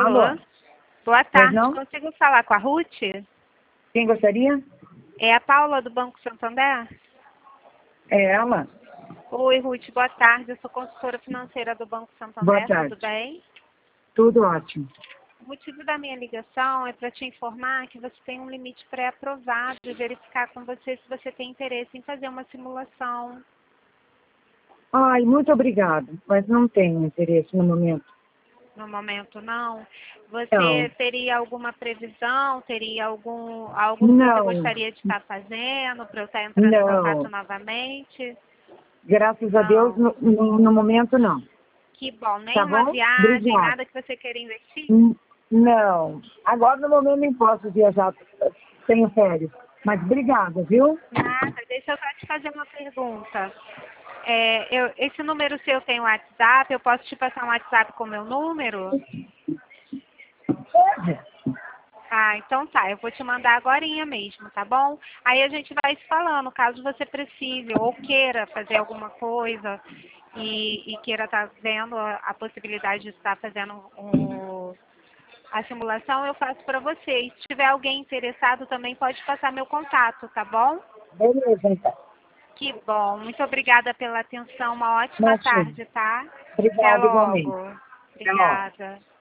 Alô? Boa Pois tarde, não? consigo falar com a Ruth? Quem gostaria? É a Paula do Banco Santander? É ela. Oi, Ruth, boa tarde. Eu sou consultora financeira do Banco Boa Santander, tarde. tudo bem? Tudo ótimo. O motivo da minha ligação é para te informar que você tem um limite pré-aprovado e verificar com você se você tem interesse em fazer uma simulação. Ai, muito obrigada, mas não tenho interesse no momento. No momento, não. Não, Você teria alguma previsão? Teria algo que você não, gostaria de estar fazendo para eu estar entrando em contato não. novamente? Graças a Deus, Não. no momento não. Que bom. Nem Tá uma bom? viagem, Obrigada. nada que você queira investir? Não. Agora no momento nem posso viajar, tenho férias. Mas obrigada, viu? Nada. Deixa eu só te fazer uma pergunta. Esse número seu tem WhatsApp? Eu posso te passar um WhatsApp com o meu número? Pode. Ah, então tá. Eu vou te mandar agorinha mesmo, tá bom? Aí a gente vai se falando, caso você precise ou queira fazer alguma coisa e queira estar vendo a possibilidade de estar fazendo a simulação, eu faço para você. E se tiver alguém interessado também pode passar meu contato, tá bom? Beleza, então. Que bom. Muito obrigada pela atenção. Uma ótima Imagina. tarde, tá? Até Obrigada igualmente. logo. Até logo. Obrigada.